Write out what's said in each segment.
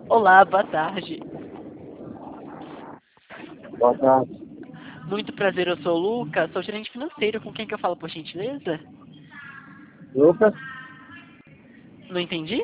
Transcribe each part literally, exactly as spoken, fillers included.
Olá, boa tarde. Boa tarde. Muito prazer, eu sou o Lucas, sou gerente financeiro. Com quem que eu falo, por gentileza? Lucas? Não entendi?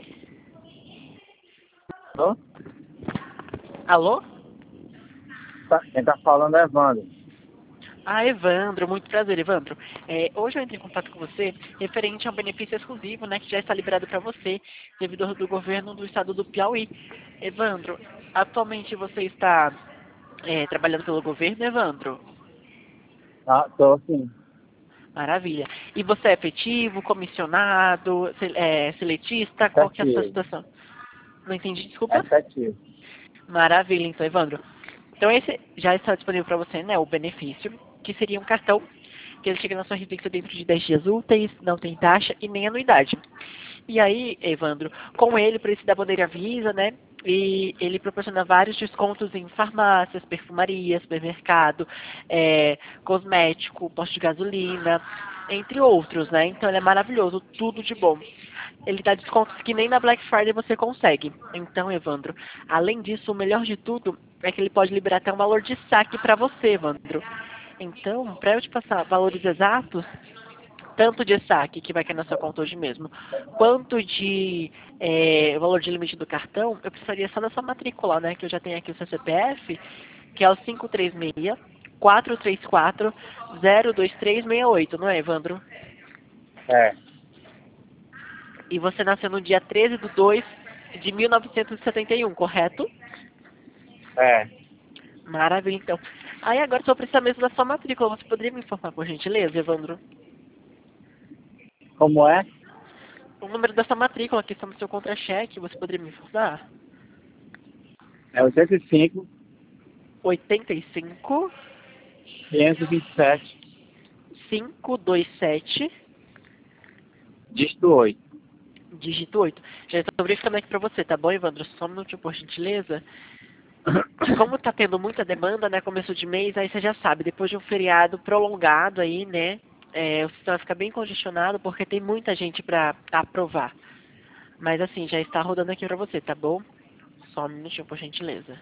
Alô? Alô? Tá- Quem tá falando é Evandro. Ah, Evandro, muito prazer, Evandro. É, hoje eu entrei em contato com você referente a um benefício exclusivo, né, que já está liberado para você, devido ao do governo do estado do Piauí. Evandro, atualmente você está é, trabalhando pelo governo, Evandro? Ah, tô sim. Maravilha. E você é efetivo, comissionado, se- é, seletista? Qual que é a sua Efetivo. situação? Não entendi, desculpa. Efetivo. Maravilha, então, Evandro. Então, esse já está disponível para você, né, o benefício, que seria um cartão que ele chega na sua residência dentro de dez dias úteis, não tem taxa e nem anuidade. E aí, Evandro, com ele, por esse da bandeira Visa, né, e ele proporciona vários descontos em farmácias, perfumarias, supermercado, é, cosmético, posto de gasolina, entre outros, né? Então ele é maravilhoso, tudo de bom. Ele dá descontos que nem na Black Friday você consegue. Então, Evandro, além disso, o melhor de tudo é que ele pode liberar até um valor de saque para você, Evandro. Então, para eu te passar valores exatos, tanto de saque, que vai cair na sua conta hoje mesmo, quanto de é, valor de limite do cartão, eu precisaria só da sua matrícula, né? Que eu já tenho aqui o seu C P F, que é o cinco três seis, quatro três quatro, zero dois três seis oito, não é, Evandro? É. E você nasceu no dia treze de dois de mil novecentos e setenta e um, correto? É. Maravilha, então. Aí agora só precisa mesmo da sua matrícula. Você poderia me informar, por gentileza, Evandro? Como é? O número da sua matrícula, que está no seu contra-cheque, você poderia me informar? É oitenta e cinco, oitenta e cinco, quinhentos e vinte e sete, quinhentos e vinte e sete, dígito oito. dígito oito. Já estou verificando aqui para você, tá bom, Evandro? Só um minutinho, por gentileza. Que como tá tendo muita demanda, né, começo de mês, aí você já sabe, depois de um feriado prolongado aí, né, é, o sistema fica bem congestionado porque tem muita gente para aprovar. Mas assim, já está rodando aqui para você, tá bom? Só um minutinho, por gentileza.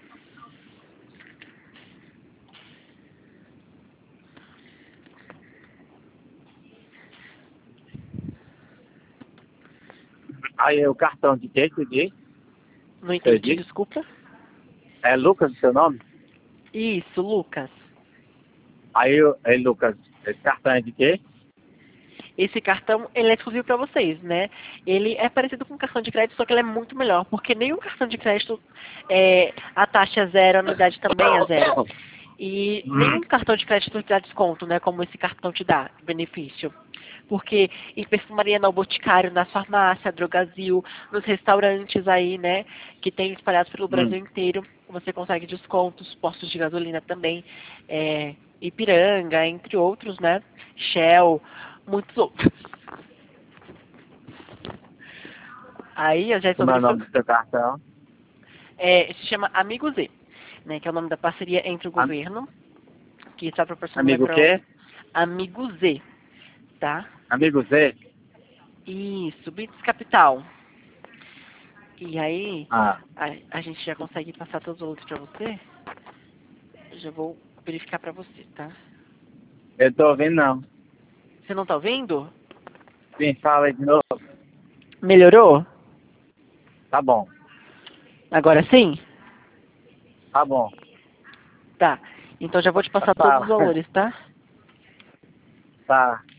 Aí o cartão de quem que diz? Não Eu entendi, disse? desculpa. É Lucas o seu nome? Isso, Lucas. Aí, eu- aí Lucas, esse cartão é de quê? Esse cartão, ele é exclusivo para vocês, né? Ele é parecido com um cartão de crédito, só que ele é muito melhor, porque nenhum cartão de crédito, é, a taxa é zero, a anuidade também é zero. E Hum. nenhum cartão de crédito te dá desconto, né? Como esse cartão te dá, benefício. Porque em perfumaria, no boticário, na farmácia, drogazil, nos restaurantes aí, né? Que tem espalhados pelo Hum. Brasil inteiro, você consegue descontos, postos de gasolina também, é, Ipiranga, entre outros, né? Shell, muitos outros. Aí eu já estou Como é o verificando. nome do seu cartão? É, se chama Amigo Z, né? Que é o nome da parceria entre o Am- governo, que está proporcionando Amigo o para quê? Amigo Z, tá? Amigo Z? Isso, Bits Capital. E aí, Ah, a, a gente já consegue passar todos os outros para você. Eu já vou verificar para você, tá? eu tô ouvindo não. Você não tá ouvindo? Sim, fala aí de novo. Melhorou? Tá bom, Agora sim? tá bom. Tá. Então já vou te passar todos os Fala. valores, tá? Tá.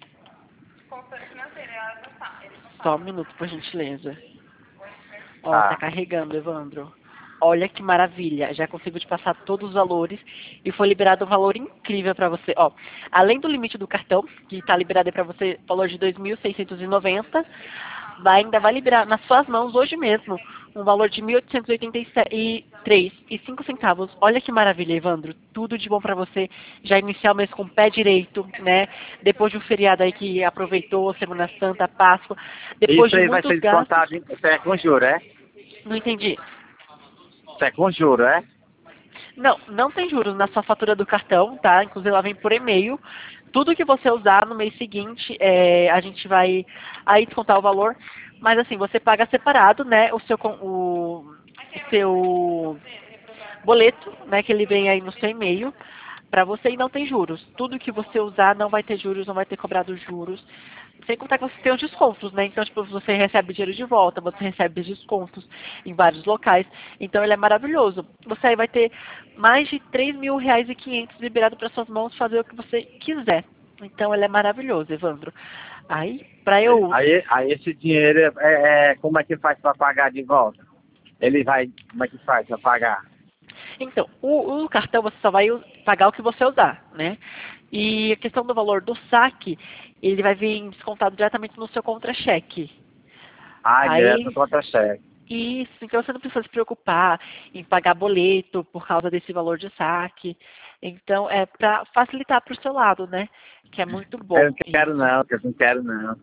Só um minuto, por gentileza. Ó, tá Tá. carregando, Evandro. Olha que maravilha, já consigo te passar todos os valores e foi liberado um valor incrível para você. Ó, além do limite do cartão, que está liberado para você, valor de dois mil seiscentos e noventa, vai, ainda vai liberar nas suas mãos hoje mesmo um valor de mil oitocentos e oitenta e três e cinco centavos. Olha que maravilha, Evandro. Tudo de bom para você. Já iniciar o mês com o pé direito, né? Depois de um feriado aí que aproveitou, Semana Santa, Páscoa, depois Isso de aí vai muitos ser gastos. descontado, em- isso é com juro, é? Não entendi. Isso é com juro, é? Não, não tem juros na sua fatura do cartão, tá? Inclusive ela vem por e-mail. Tudo que você usar no mês seguinte, é, a gente vai aí descontar o valor. Mas assim, você paga separado, né? O seu con- o, seu boleto, né, que ele vem aí no seu e-mail para você e não tem juros. Tudo que você usar não vai ter juros, não vai ter cobrado juros. Sem contar que você tem os descontos, né? Então, tipo, você recebe dinheiro de volta, você recebe descontos em vários locais. Então, ele é maravilhoso. Você aí vai ter mais de três mil reais e quinhentos liberado para suas mãos fazer o que você quiser. Então, ele é maravilhoso, Evandro. Aí, para eu... Aí, aí esse dinheiro, é, é, é- como é que faz para pagar de volta? Ele vai, como é que faz para pagar? Então, o, o cartão você só vai u- pagar o que você usar, né? E a questão do valor do saque, ele vai vir descontado diretamente no seu contra-cheque. Ah, direto no Aí, contra-cheque. isso, então você não precisa se preocupar em pagar boleto por causa desse valor de saque. Então, é para facilitar para o seu lado, né? Que é muito Eu bom não quero isso. não, eu não quero não.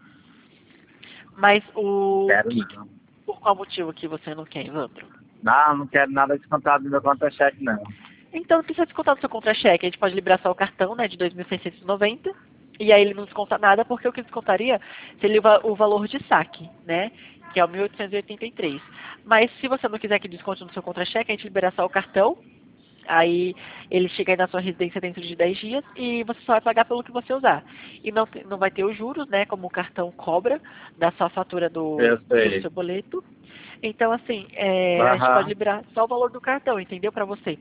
Mas Não o quero que, não. por qual motivo que você não quer, Evandro? Não, não quero nada descontado do meu contra-cheque não. Então, não precisa descontar do seu contra-cheque. A gente pode liberar só o cartão, né, de dois mil seiscentos e noventa. E aí ele não desconta nada, porque o que descontaria seria o va- o valor de saque, né? Que é o mil oitocentos e oitenta e três. Mas se você não quiser que desconte no seu contra-cheque, a gente libera só o cartão. Aí ele chega aí na sua residência dentro de dez dias e você só vai pagar pelo que você usar. E não, te- não vai ter os juros, né? Como o cartão cobra da sua fatura do, Eu do sei. seu boleto. Então, assim, é, a gente pode Aham, liberar só o valor do cartão, entendeu? Para você.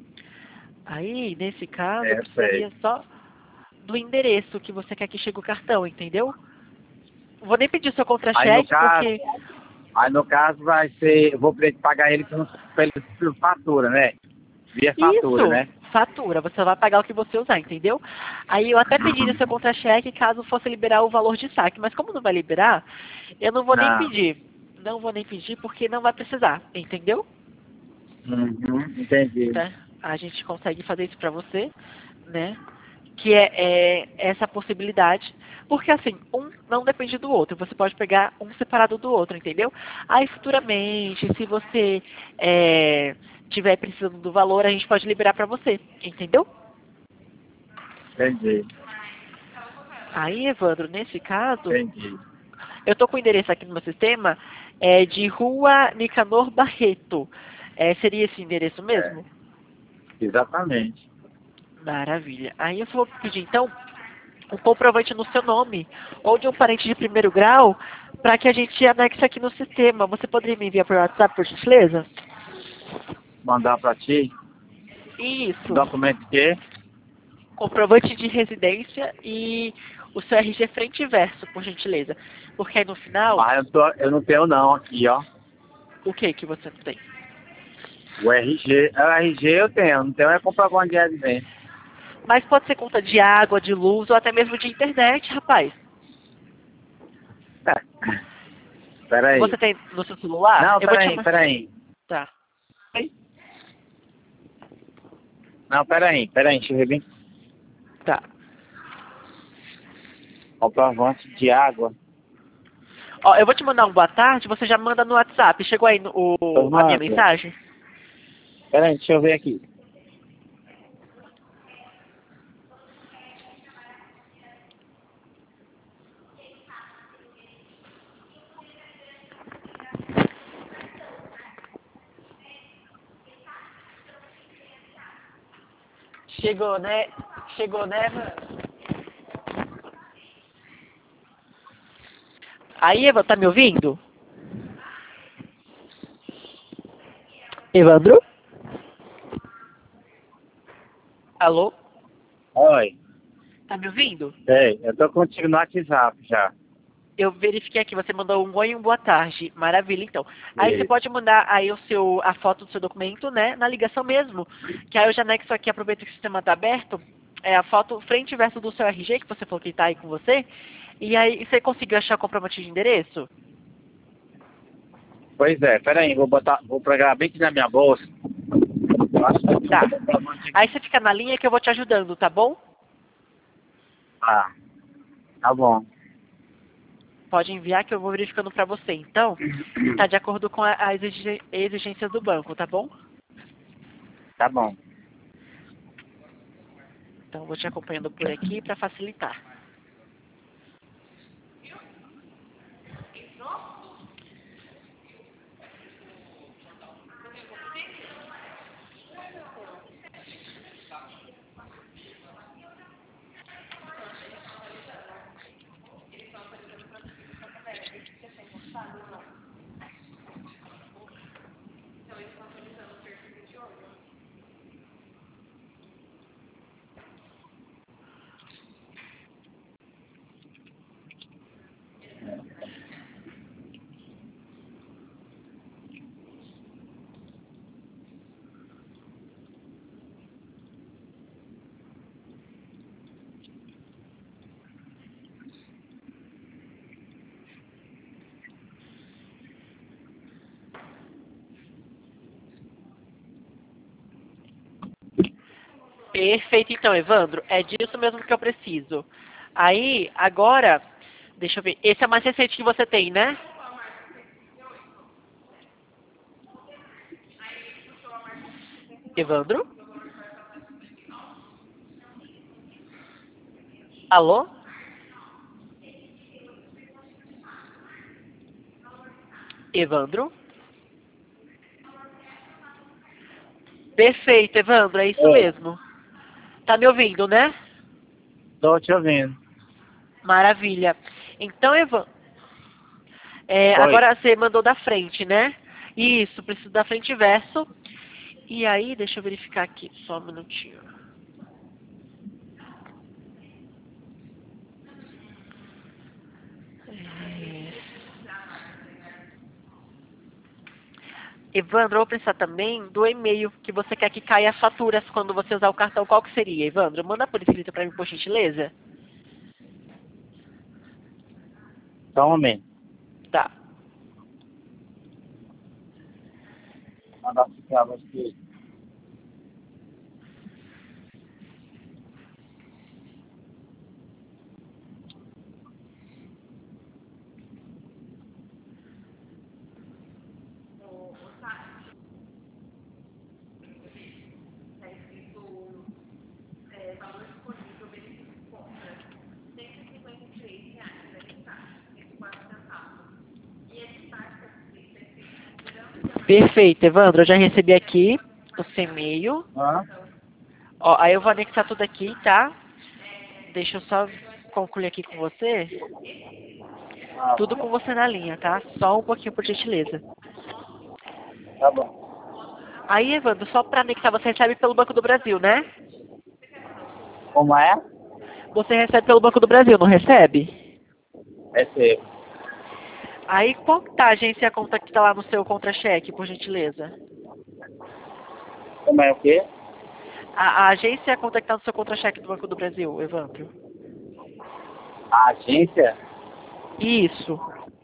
Aí, nesse caso, eu é, eu sei. precisaria só do endereço que você quer que chegue o cartão, entendeu? Não vou nem pedir o seu Aí no contra-cheque, caso, porque... aí no caso vai ser, eu vou ter que pagar ele por, pela por fatura, né? Via fatura, Isso! né? Fatura, você vai pagar o que você usar, entendeu? Aí eu até pediria seu contra-cheque caso fosse liberar o valor de saque, mas como não vai liberar, eu não vou nem Não. pedir. Não vou nem pedir porque não vai precisar, entendeu? Uhum, entendi. Tá? A gente consegue fazer isso pra você, né? Que é, é essa possibilidade. Porque assim, um não depende do outro. Você pode pegar um separado do outro, entendeu? Aí futuramente, se você é, tiver precisando do valor, a gente pode liberar pra você, entendeu? Entendi. Aí, Evandro, nesse caso, Entendi. eu tô com o endereço aqui no meu sistema, é de Rua Nicanor Barreto. É, seria esse endereço É, mesmo? exatamente. Maravilha. Aí eu vou pedir então um comprovante no seu nome ou de um parente de primeiro grau para que a gente anexe aqui no sistema. Você poderia me enviar por WhatsApp, por gentileza? Mandar pra ti. Isso. Documento de quê? Comprovante de residência e o seu R G frente e verso, por gentileza. Porque aí no final, Ah, eu, tô, eu não tenho não aqui, ó. o que que você não tem? O R G, o R G eu tenho, não tenho é comprovante de residência. Mas pode ser conta de água, de luz ou até mesmo de internet, rapaz. Peraí. Você tem no seu celular? Não, Eu vou te peraí, chamar. peraí. Tá. Não, peraí, peraí, deixa eu ver bem. Tá. Comprovante de água. Ó, eu vou te mandar um boa tarde, você já manda no WhatsApp. Chegou aí no, o, a minha Manda. mensagem? Peraí, deixa eu ver aqui. Chegou, né? Chegou, né, mano? Aí, Eva, tá me ouvindo? Evandro? Alô? Oi. Tá me ouvindo? Ei, eu tô contigo no WhatsApp já. Eu verifiquei aqui, você mandou um oi e um boa tarde. Maravilha, então. Aí você Isso. pode mandar aí o seu, a foto do seu documento, né? Na ligação mesmo. Que aí eu já anexo aqui, aproveito que o sistema tá aberto. É a foto frente e verso do seu R G, que você falou que tá aí com você. E aí, você conseguiu achar o comprovante de endereço? Pois é, peraí, vou botar, vou pegar bem aqui na minha bolsa. Eu acho que eu tenho Tá. um comprovante Aí aqui. você fica na linha que eu vou te ajudando, tá bom? Ah, tá bom. Pode enviar que eu vou verificando pra você. Então, se tá de acordo com a- as exige- exigências do banco, tá bom? Tá bom. Então, eu vou te acompanhando por aqui pra facilitar. Perfeito, então, Evandro. É disso mesmo que eu preciso. Aí, agora, deixa eu ver. Esse é o mais recente que você tem, né? Evandro? Alô? Evandro? Perfeito, Evandro. É isso Oi, mesmo. Tá me ouvindo, né? tô te ouvindo. Maravilha. Então, Evandro, é, Oi. agora você mandou da frente, né? Isso, preciso da frente e verso. E aí, deixa eu verificar aqui, só um minutinho. É... Evandro, eu vou precisar também do e-mail que você quer que caia as faturas quando você usar o cartão. Qual que seria, Evandro? Manda por escrito para mim, por gentileza. Só um momento. Tá. Mandar para você. Perfeito, Evandro. Eu já recebi aqui o seu e-mail. Hã? Ó, aí eu vou anexar tudo aqui, tá? Deixa eu só concluir aqui com você. Ah, Tudo com você na linha, tá? Só um pouquinho, por gentileza. tá bom. Aí, Evandro, só para anexar, você recebe pelo Banco do Brasil, né? Como é? Você recebe pelo Banco do Brasil, não recebe? É seu. Aí, qual que tá a agência e a conta que tá lá no seu contra-cheque, por gentileza? Como é o quê? A, a agência e a conta que tá no seu contra-cheque do Banco do Brasil, Evandro? A agência? Isso.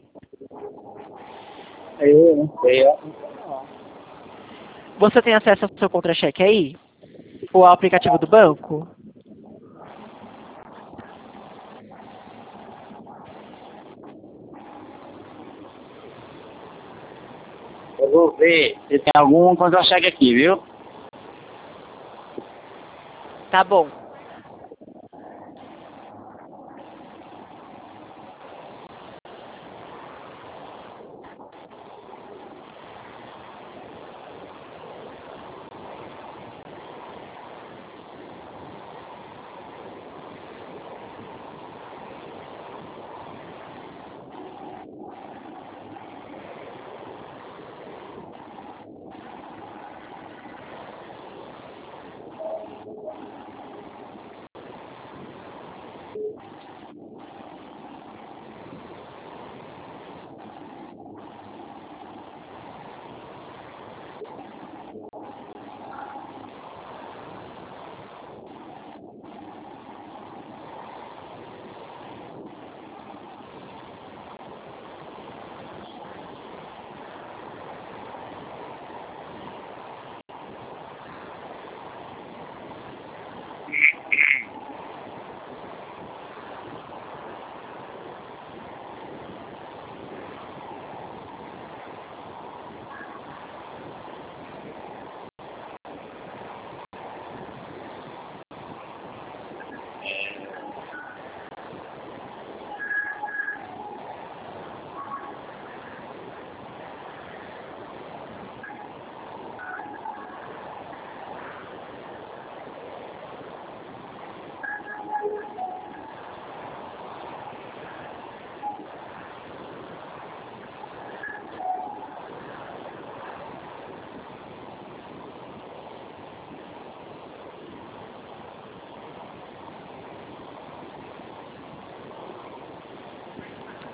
Eu não sei, ó. Você tem acesso ao seu contra-cheque aí? Ou ao aplicativo do banco? Eu vou ver se tem algum contra-cheque aqui, viu? Tá bom.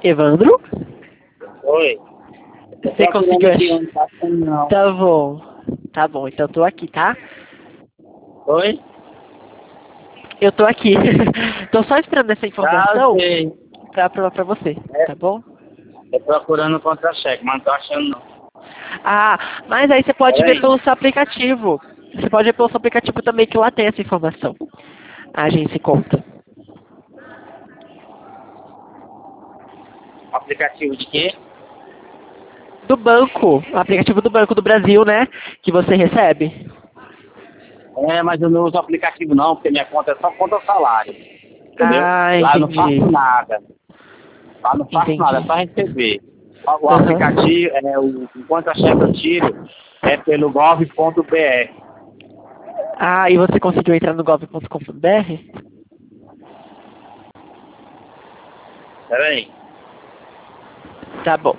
Evandro? Oi. Você conseguiu aqui, achar? não tá achando, não. Tá bom. Tá bom, então eu tô aqui, tá? Oi? Eu tô aqui. Tô só esperando essa Tá, informação ok. pra provar pra você, É, tá bom? tô procurando contra-cheque, mas não tô achando, não. Ah, mas aí você pode ver Peraí. pelo seu aplicativo. Você pode ver pelo seu aplicativo também que lá tem essa informação. A agência conta. Aplicativo de quê? Do banco, o aplicativo do Banco do Brasil, né? Que você recebe. É, mas eu não uso aplicativo não, porque minha conta é só conta salário. Entendeu? Ah, Lá eu não entendi. faço nada. Lá eu não faço nada, é Entendi. só receber. O, o Aham. aplicativo, é, o, o contra-cheque que eu tiro é pelo gov.br. Ah, e você conseguiu entrar no gov ponto com ponto br? Peraí. Tá bom.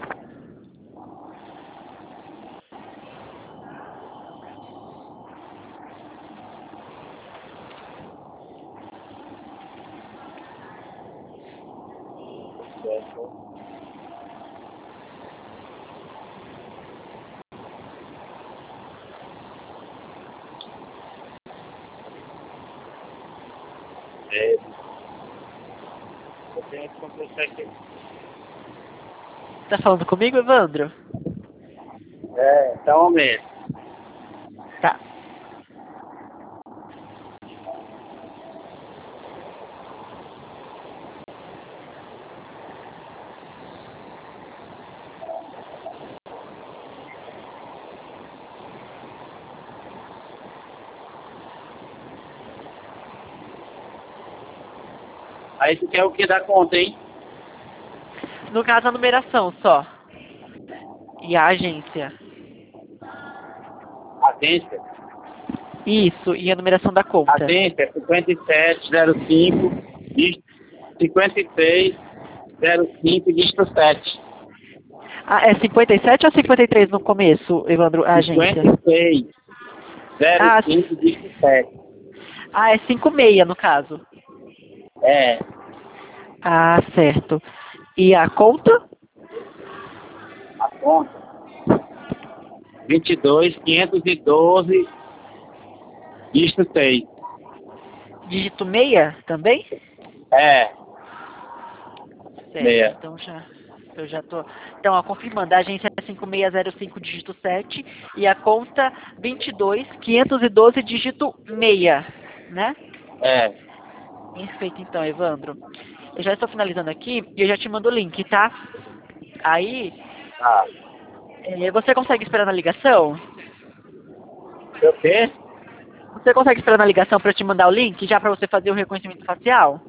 É, eu tenho esse contra-cheque. Tá falando comigo, Evandro? É, então mesmo. Tá. Aí tu quer o que da conta, hein? No caso, a numeração só. E a agência. Agência. Isso, e a numeração da conta. Agência cinquenta e sete zero cinco, dígito cinquenta e seis zero cinco, dígito sete. Ah, é cinquenta e sete ou cinquenta e três no começo, Evandro, a agência? cinquenta e seis zero Ah, cinco, s- dígito sete. ah é cinquenta e seis no caso. É, Ah, certo. E a conta? a conta. vinte e dois, quinhentos e doze, dígito seis. Dígito seis também? É, Certo, meia. então já, eu já tô. Então, ó, confirmando, a agência é cinco seis zero cinco, dígito sete, e a conta vinte e dois, quinhentos e doze, dígito seis, né? É, Perfeito, então, Evandro. Eu já estou finalizando aqui e eu já te mando o link, tá? Aí, tá. eh, você consegue esperar na ligação? Sei o quê? Você consegue esperar na ligação para eu te mandar o link, já para você fazer o reconhecimento facial?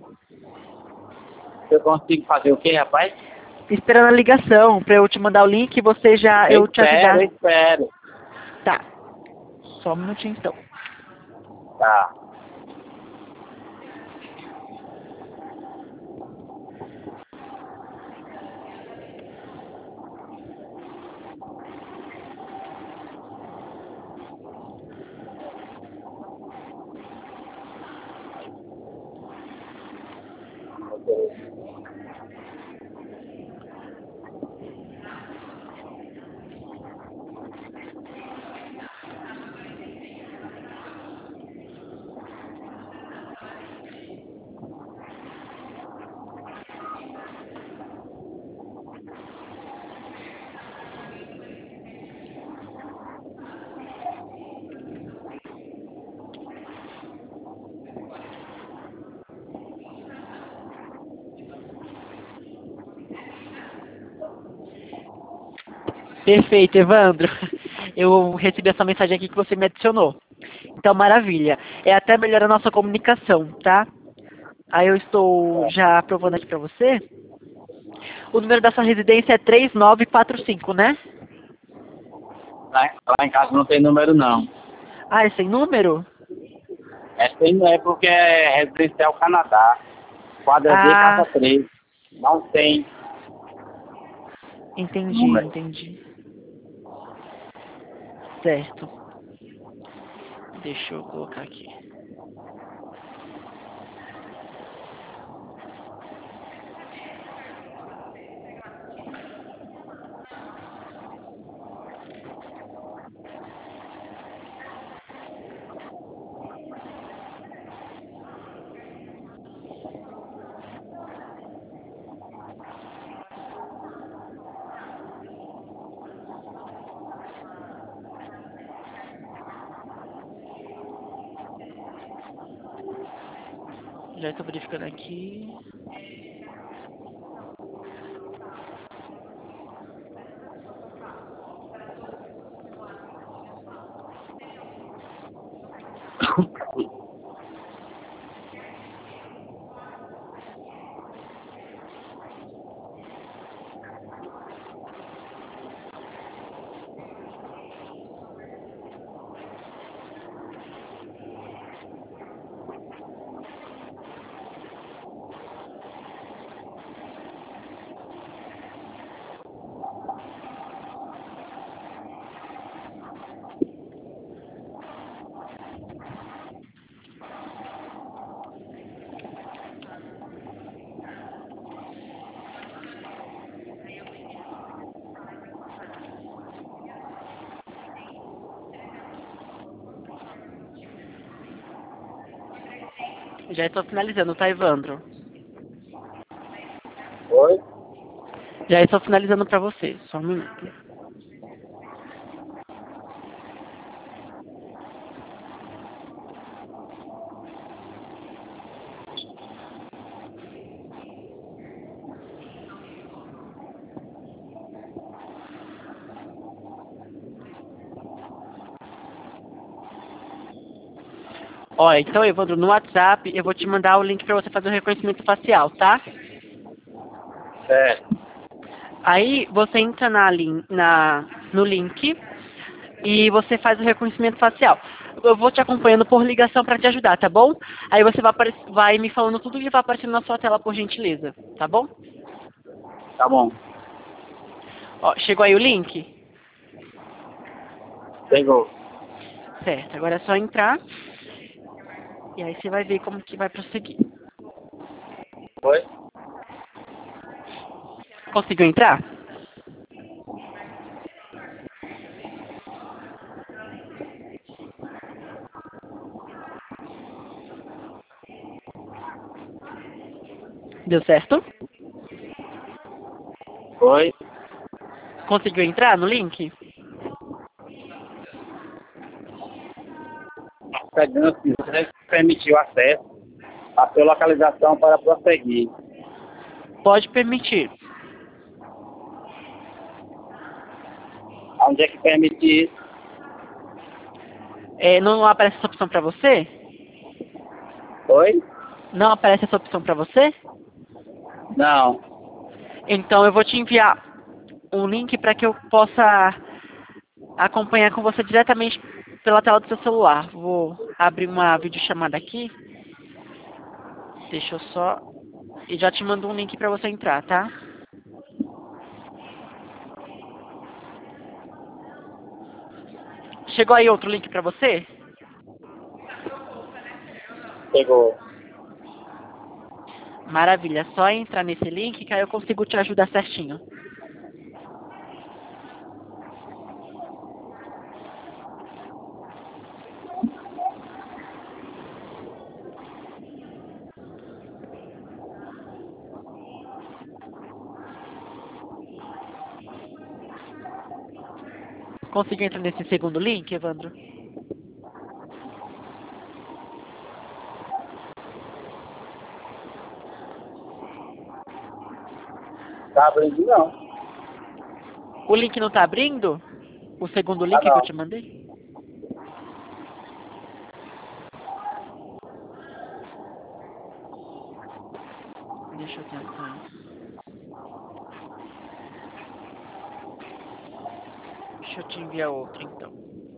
Eu consigo fazer o quê, rapaz? Esperando a ligação para eu te mandar o link, você já, Eu eu te espero, avisar. eu espero. Tá, só um minutinho então. Tá. Perfeito, Evandro. Eu recebi essa mensagem aqui que você me adicionou. Então, maravilha. É até melhor a nossa comunicação, tá? Aí eu estou já aprovando aqui para você. O número da sua residência é três nove quatro cinco, né? Lá, lá em casa não tem número, não. Ah, é sem número? Essa aí não é porque é residencial Canadá. Quadra D, casa Ah, três. Não tem entendi, número. entendi. Certo. Deixa eu colocar aqui. Já estou verificando aqui. Já estou finalizando, tá, Evandro? Oi? Já estou finalizando para você. Só um minuto. Ó, então, Evandro, no WhatsApp eu vou te mandar o link para você fazer o reconhecimento facial, tá? Certo. Aí você entra na, lin- na, no link e você faz o reconhecimento facial. Eu vou te acompanhando por ligação para te ajudar, tá bom? Aí você vai, apare- vai me falando tudo que vai aparecendo na sua tela, por gentileza, tá bom? Tá bom. Ó, chegou aí o link? Pegou. Certo, agora é só entrar e aí você vai ver como que vai prosseguir. Oi? Conseguiu entrar? Deu certo? Oi? Conseguiu entrar no link? Pegando se você permitiu acesso à sua localização para prosseguir. Pode permitir. Onde é que permite isso? É, não aparece essa opção para você? Oi? Não aparece essa opção para você? Não. Então eu vou te enviar um link para que eu possa acompanhar com você diretamente pela tela do seu celular. Vou abrir uma videochamada aqui. Deixa eu só... E já te mando um link para você entrar, tá? Chegou aí outro link para você? Pegou. Maravilha, só entrar nesse link que aí eu consigo te ajudar certinho. Conseguiu entrar nesse segundo link, Evandro? Tá abrindo não. O link não tá abrindo? O segundo Ah link que eu não. te mandei? Deixa eu tentar. Deixa eu te enviar outro, então.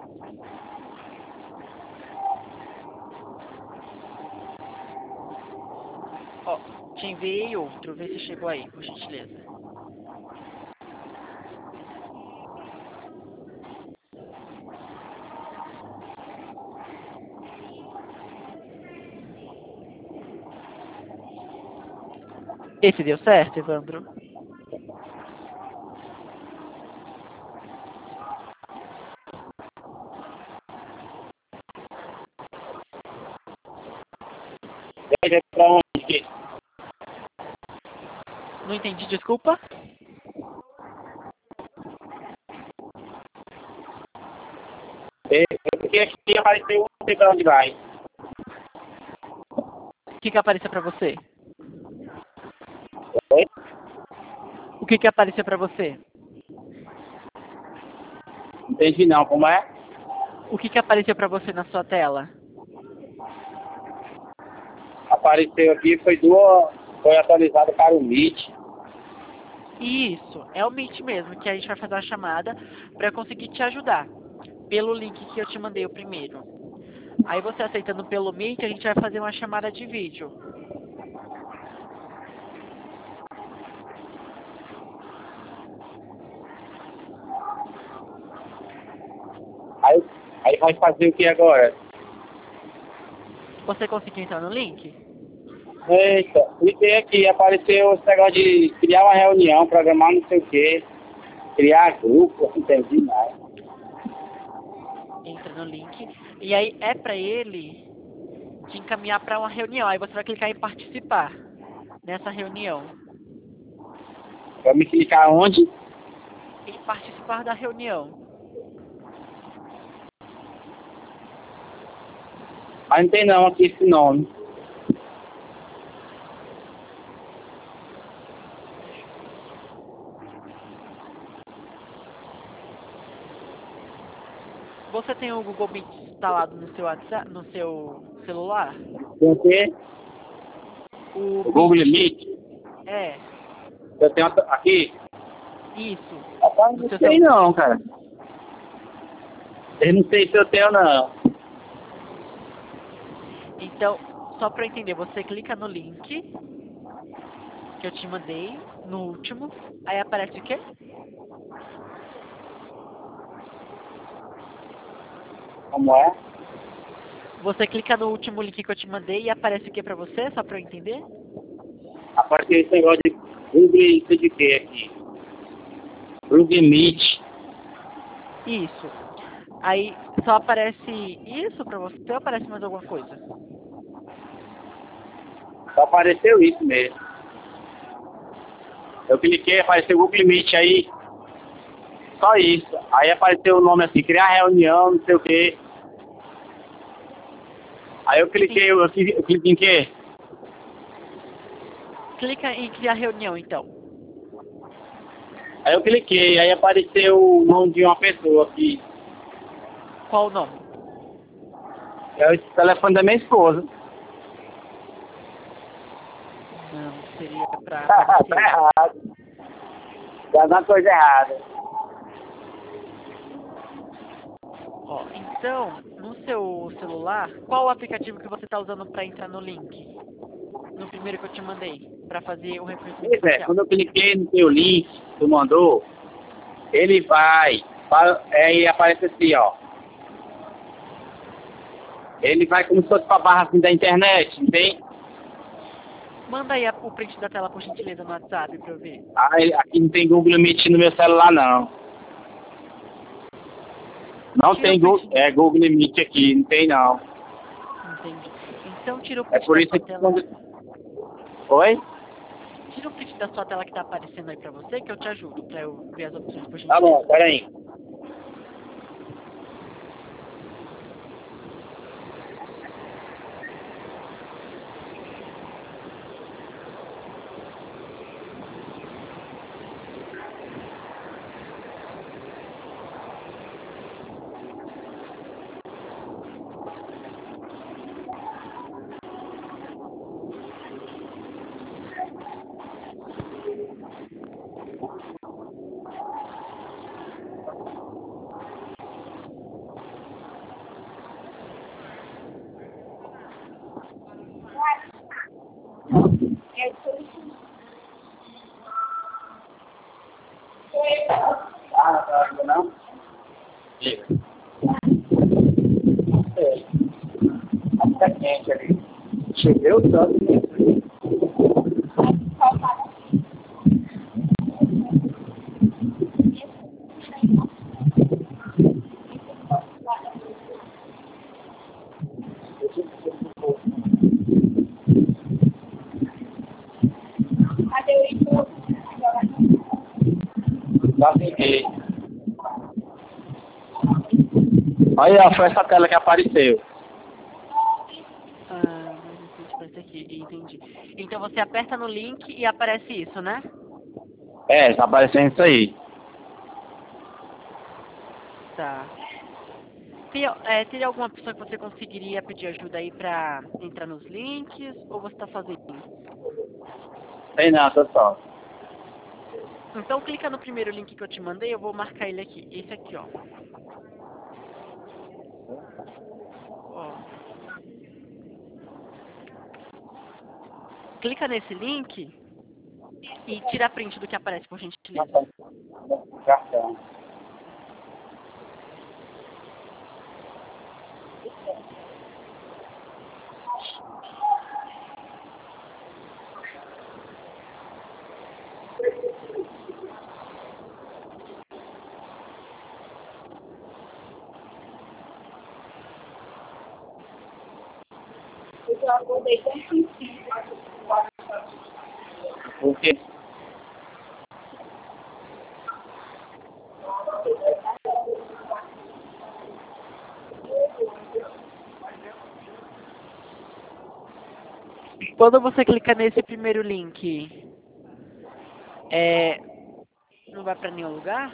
Ó, te enviei outro. Vê se chegou aí, por gentileza. Esse deu certo, Evandro? Veja pra onde? Não entendi, desculpa. Porque aqui apareceu um pra onde vai. que que apareceu pra você? Oi? O que que apareceu pra você? Entendi não, como é? O que que apareceu pra você na sua tela? Apareceu aqui, foi duas, foi atualizado para o Meet. Isso, é o Meet mesmo, que a gente vai fazer uma chamada para conseguir te ajudar. Pelo link que eu te mandei o primeiro. Aí você aceitando pelo Meet, a gente vai fazer uma chamada de vídeo. Aí, aí vai fazer o que agora? Você conseguiu entrar no link? Eita, cliquei aqui, apareceu esse negócio de criar uma reunião, programar não sei o quê, criar grupo, não entendi nada. Entra no link. E aí é para ele te encaminhar para uma reunião. Aí você vai clicar em participar nessa reunião. Vai me clicar onde? Em participar da reunião. Aí não tem não aqui esse nome. Você tem o Google Meet instalado no seu WhatsApp, no seu celular? Tem o quê? O, O Google Meet. É, Eu tenho aqui? isso. Rapaz, não sei não, cara. Eu não sei se eu tenho não. Então, só para entender, você clica no link que eu te mandei, no último, aí aparece o quê? Como é? Você clica no último link que eu te mandei e aparece o que pra você, só pra eu entender? Apareceu esse negócio de Google, isso de quê aqui? Google Meet. Isso. Aí só aparece isso pra você ou aparece mais alguma coisa? Só apareceu isso mesmo. Eu cliquei, apareceu o Google Meet aí. Só isso. Aí apareceu o nome assim, criar reunião, não sei o quê. Aí eu cliquei, eu, eu cliquei em quê? Clica em criar reunião, então. Aí eu cliquei, aí apareceu o nome de uma pessoa aqui. Qual o nome? É o telefone da minha esposa. Não, seria pra Tá aparecer. errado. Tá dando coisa errada. Ó, então, no seu celular, qual o aplicativo que você tá usando pra entrar no link? No primeiro que eu te mandei, pra fazer o reconhecimento Pois é, facial. quando eu cliquei no teu link que tu mandou, ele vai, aí aparece assim, ó. Ele vai como se fosse pra barra assim da internet, não tem? Manda aí a- o print da tela, por gentileza, no WhatsApp pra eu ver. Aí, aqui não tem Google Meet no meu celular, não. Não Tira tem o print. Google, é, Google Meet aqui, não tem não. Entendi. Então tira o É print por da isso sua que tela. quando... Oi? Tira o print da sua tela que tá aparecendo aí pra você, que eu te ajudo, pra eu ver as opções, por Tá bom, gentileza. peraí. Ah, não tá ainda não? Liga. É. Tá quente ali. Choveu tanto, né? Já fiquei. Aí, ó, foi essa tela que apareceu. Ah, mas esse aparece aqui. Então você aperta no link e aparece isso, né? É, tá aparecendo isso aí. Tá. Tem, é, teria alguma pessoa que você conseguiria pedir ajuda aí pra entrar nos links? Ou você tá sozinho? Tem nada só. Então clica no primeiro link que eu te mandei, eu vou marcar ele aqui. Esse aqui, ó. Ó. Clica nesse link e tira print do que aparece, por gentileza. Cartão. Por quê? Quando você clica nesse primeiro link, é, não vai pra nenhum lugar?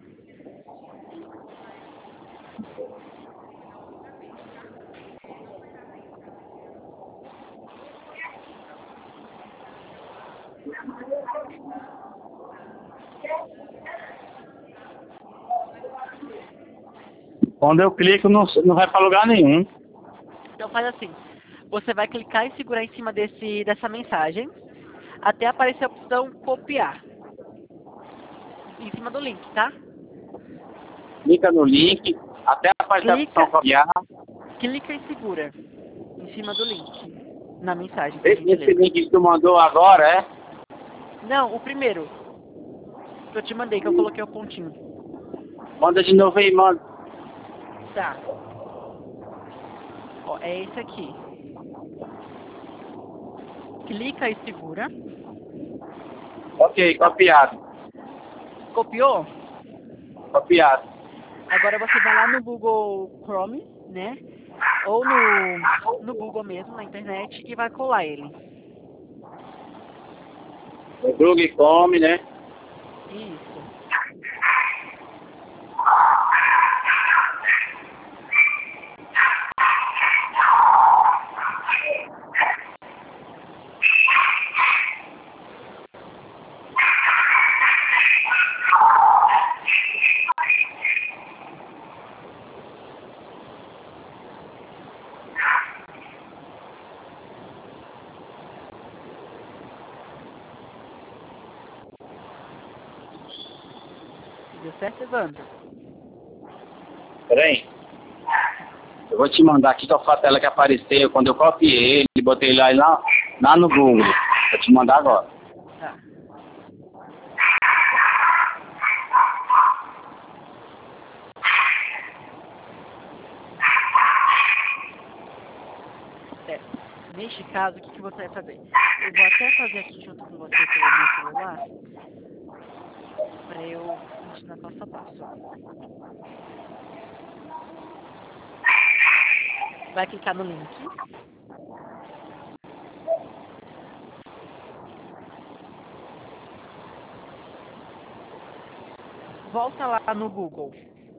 Quando eu clico, não, não vai pra lugar nenhum. Então faz assim, você vai clicar e segurar em cima desse, dessa mensagem, até aparecer a opção copiar, em cima do link, tá? Clica no link, até aparecer a Clica, opção copiar. clica e segura, em cima do link, na mensagem, por Esse, esse gentileza. link que tu mandou agora, é? Não, o primeiro, que eu te mandei, que eu coloquei o pontinho. Manda de novo aí, manda. Tá. Ó, é esse aqui. Clica e segura. Ok, copiado. Copiou? Copiado. Agora você vai lá no Google Chrome, né? Ou no, no Google mesmo, na internet, e vai colar ele. O Google come, né? Isso. Deu certo, Evandro? Peraí. Eu vou te mandar aqui qual foi a tela que apareceu quando eu copiei ele e botei ele lá, lá, lá no Google. Vou te mandar agora. Tá. É. Neste caso, o que, que você vai fazer? Eu vou até fazer aqui junto com você pelo meu celular, para eu ensinar passo a passo. Vai clicar no link. Volta lá no Google.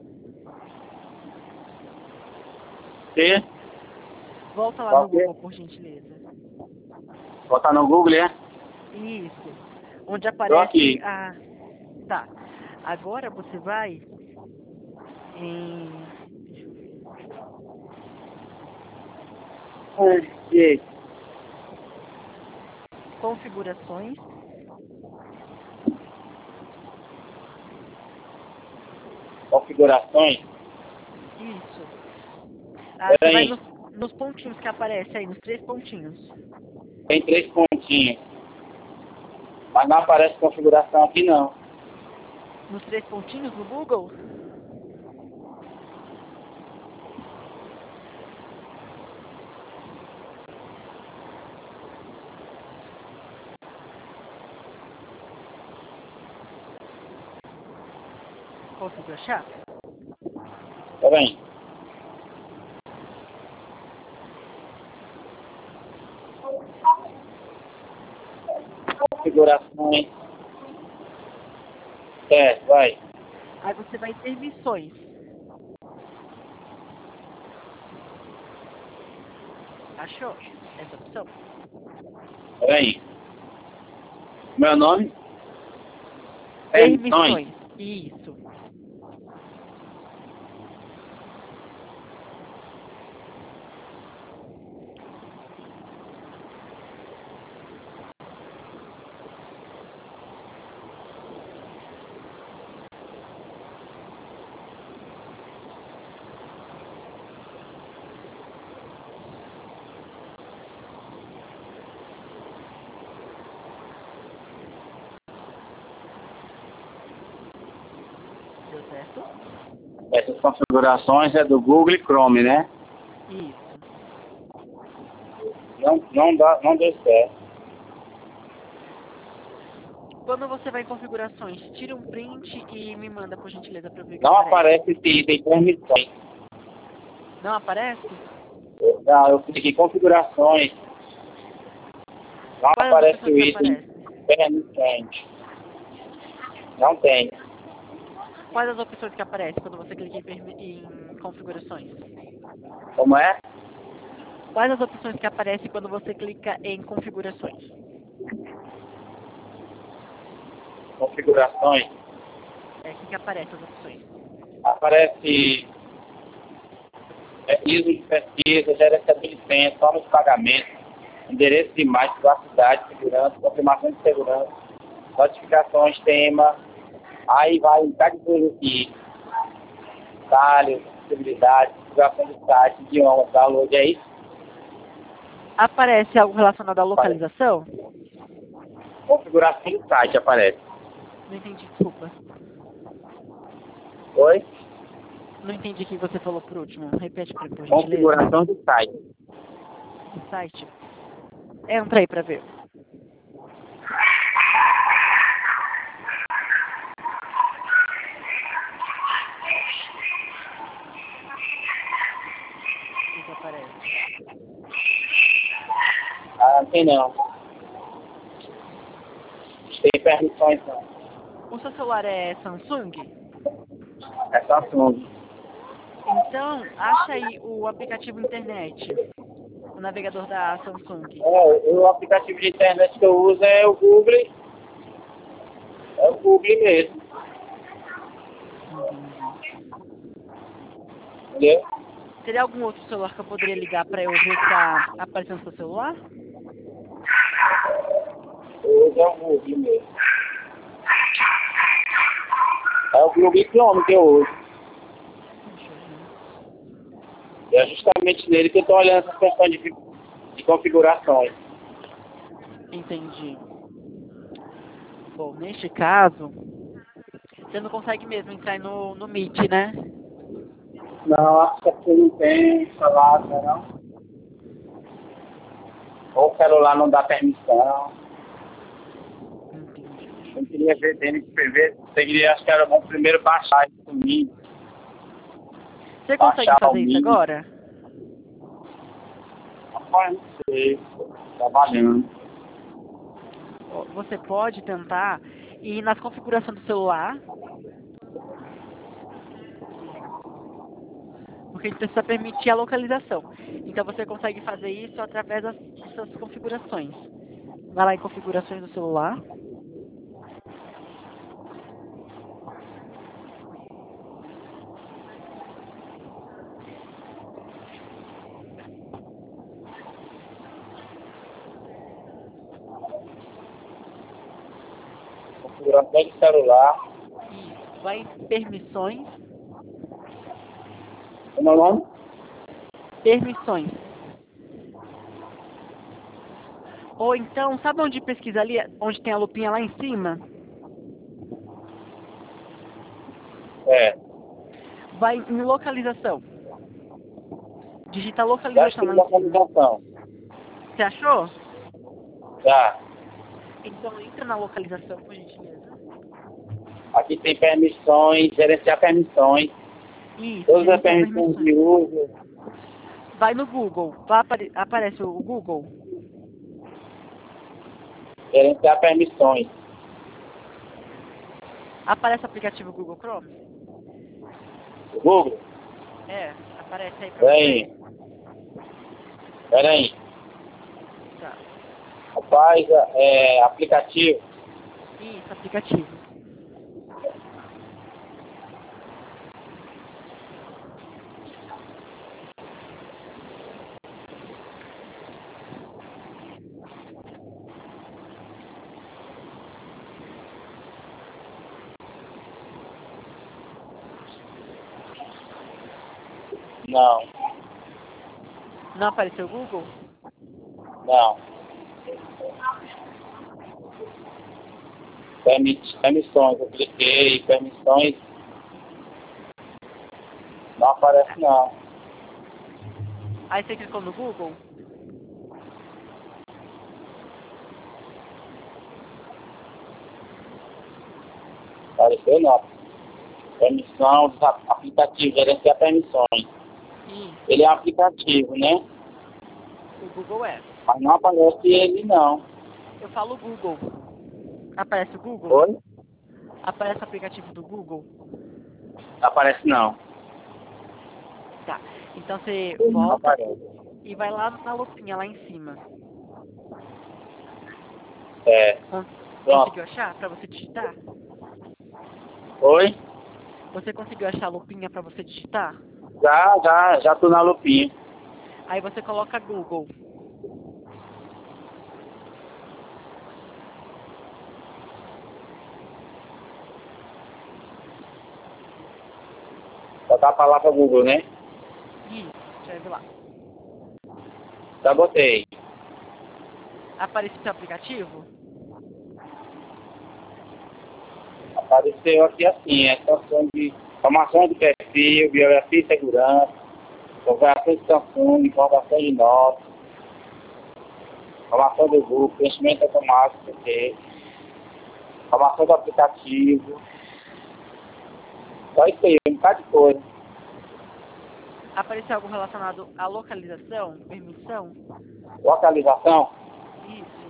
E? Volta lá no Ok. Google, por gentileza. Botar no Google, é? Isso. Onde Tô aparece aqui. a... Tá. Agora você vai em... Ok. Configurações. Configurações. Isso. Ah, você vai Peraí. nos, nos pontinhos que aparece aí, nos três pontinhos. Tem três pontinhos. Mas não aparece configuração aqui não. Nos três pontinhos no Google? Conseguiu achar? Peraí. configurações. É, vai. Aí você vai em permissões. Achou essa opção? Peraí. Meu nome? Permissões. Isso. Deu certo? Essas configurações é do Google Chrome, né? Isso. Não, não, dá, não deu certo. Quando você vai em configurações, tira um print e me manda, por gentileza, para eu ver o que Não aparece. aparece esse item permissões. Não aparece? Não, eu cliquei em configurações. Não Quais as aparece opções o que item aparecem? permissões. Não tem. Quais as opções que aparecem quando você clica em, permi- em configurações? Como é? Quais as opções que aparecem quando você clica em configurações? Configurações. É o que, que aparece as opções? Aparece é, I S O de pesquisa, gerência de licença, forma de pagamento, endereço de imagem, privacidade, segurança, confirmação de segurança, notificações, tema. Aí vai em cada coisa aqui. Detalhes, possibilidades, configuração de site, idioma, download, é isso? Aparece algo relacionado à localização? Configuração do site aparece. Não entendi, desculpa. Oi? Não entendi o que você falou por último. Repete para por gentileza. Configuração do site. O site. Entra aí para ver. O que, que aparece? Ah, não tem não. Tem permissões não. O seu celular é Samsung? É Samsung. Então, acha aí o aplicativo internet. O navegador da Samsung. É, o aplicativo de internet que eu uso é o Google. É o Google mesmo. Entendi. Entendeu? Teria algum outro celular que eu poderia ligar para eu ver se tá aparecendo no seu celular? Eu uso é o Google mesmo. É o Google Chrome que eu uso. Deixa eu ver. E é justamente nele que eu estou olhando essa questão de, de configurações. Entendi. Bom, neste caso, você não consegue mesmo entrar no, no Meet, né? Não, acho que aqui não tem celular, não. Ou o celular não dá permissão. Entendi. Eu queria ver dele que ver. Seguiria, acho que era bom primeiro baixar isso comigo. Você consegue Baixar o fazer isso mínimo. agora? Rapaz, não sei. Trabalhando. Ó, você pode tentar ir nas configurações do celular, porque a gente precisa permitir a localização. Então você consegue fazer isso através das suas configurações. Vai lá em configurações do celular. Configuração de celular. Isso. Vai em permissões. Como é o nome? Permissões. Ou então, sabe onde pesquisa ali, onde tem a lupinha lá em cima? É. Vai em localização. Digita Já localização estive lá na em cima. localização. Você achou? Já. Então entra na localização, por gentileza. Aqui tem permissões, gerenciar permissões. Isso, Todas as gerenciar permissões de permissões. uso. Vai no Google. Vai apare aparece o Google. Gerenciar permissões. Aparece o aplicativo Google Chrome? Google? É, aparece aí pra Peraí. você. Peraí. Tá. Rapaz, é, aplicativo. Isso, aplicativo. Não. Não apareceu o Google? Não. Permit, permissões, eu cliquei, permissões. Não aparece não. Aí você clicou no Google? Apareceu não. Permissão dos ap- aplicativos, gerenciar permissões. Isso, Ele é um aplicativo, né? o Google é. Mas não aparece ele não. Eu falo Google. Aparece o Google? Oi? Aparece o aplicativo do Google? Não aparece não. Tá. Então você Ele não volta aparece. e vai lá na lupinha, lá em cima. É. Con- Pronto. Conseguiu achar pra você digitar? Oi? Você conseguiu achar a lupinha pra você digitar? Já, já, já tô na lupinha. Aí você coloca Google. Botar a palavra Google, né? Isso, escreve lá. Já botei. Aparece o seu aplicativo? Apareceu aqui assim, é situação de formação de perfil, biografia e segurança, configuração de Samsung, informação de notas, formação do grupo, preenchimento automático, P T, formação do aplicativo. Só isso aí, um bocado de coisa. Apareceu algo relacionado à localização, permissão? Localização? Isso.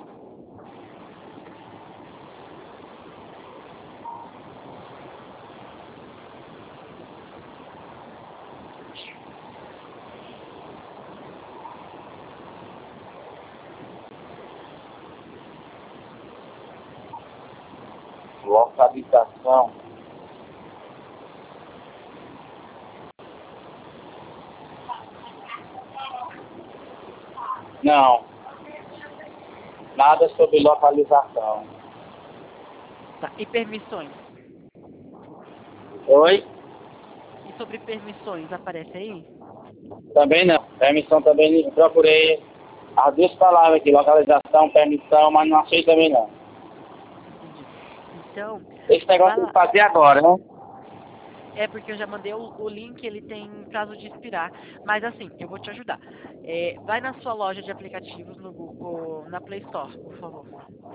Localização. Não. Nada sobre localização. Tá. E permissões? Oi? E sobre permissões, aparece aí? Também não. Permissão também não. Procurei as duas palavras aqui, localização, permissão, mas não achei também não. Entendi. Então, Esse negócio vai tem lá. que fazer agora, né? É porque eu já mandei o, o link, ele tem prazo de expirar. Mas assim, eu vou te ajudar. É, vai na sua loja de aplicativos no Google, na Play Store, por favor.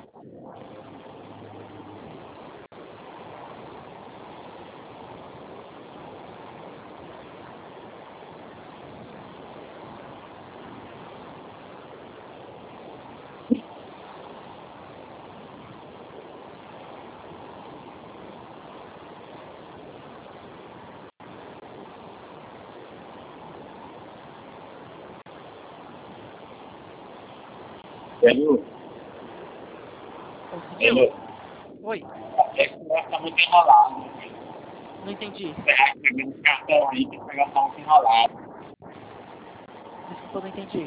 Entendeu? Conseguiu? Entendeu? Oi, Esse negócio tá muito enrolado. não entendi. Pegar esse cartão aí, que esse negócio tá muito enrolado. Desculpa, eu não entendi.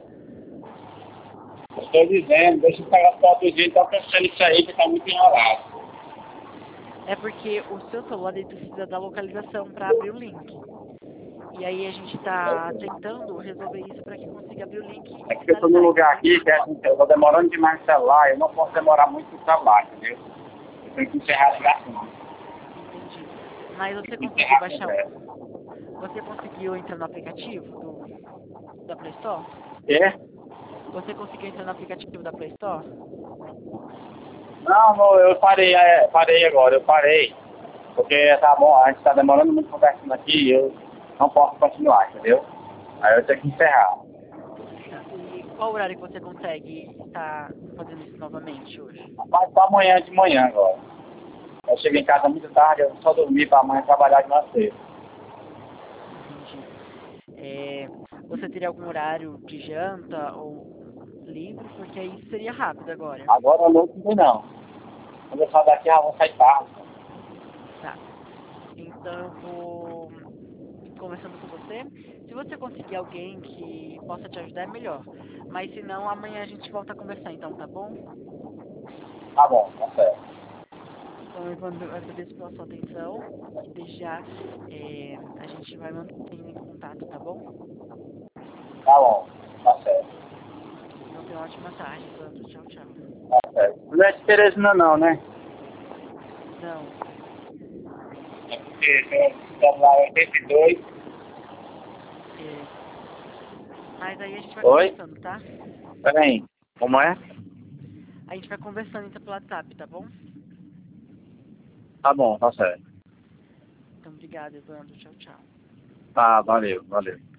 Estou dizendo, deixa eu pegar só outro jeito, tá pensando isso aí que tá muito enrolado. É porque o seu celular ele precisa da localização para abrir o link. E aí a gente está tentando resolver isso para que consiga abrir o link e É porque eu tô num finalizar. lugar aqui que é assim, eu tô demorando demais no celular, eu não posso demorar muito no celular, entendeu? Eu tenho que encerrar a ligação. Entendi. Mas você Tem que conseguiu encerrar a baixar conversa. o... Você conseguiu entrar no aplicativo do... da Play Store? Quê? Você conseguiu entrar no aplicativo da Play Store? Não, não, eu parei, é, parei agora, eu parei. Porque tá bom, a gente tá demorando muito conversando aqui e eu não posso continuar, entendeu? Aí eu tenho que encerrar. E qual horário que você consegue estar fazendo isso novamente hoje? Mas para amanhã de manhã agora. Eu chego em casa muito tarde, eu só dormir para amanhã trabalhar de manhã cedo. Entendi. É, você teria algum horário de janta ou livre? Porque aí seria rápido agora. Agora à noite não tem não. Quando eu sair daqui, eu vou sair tarde. Tá. Então eu vou conversando com você. Se você conseguir alguém que possa te ajudar, é melhor. Mas se não, amanhã a gente volta a conversar então, tá bom? Tá bom, tá certo. Então, Evandro, eu agradeço pela sua atenção e desde já é, a gente vai mantendo em contato, tá bom? Tá bom, tá certo. Então, tenha uma ótima tarde, Evandro. Tchau, tchau. Tá certo. Não é de Teresina não, né? Não, É porque estamos lá em oitenta e dois. é, mas aí a gente vai Oi? conversando, tá? Peraí, como é? A gente vai conversando então pelo WhatsApp, tá bom? Tá bom, tá certo. Então, obrigado, Evandro. Tchau, tchau. Tá, valeu, valeu.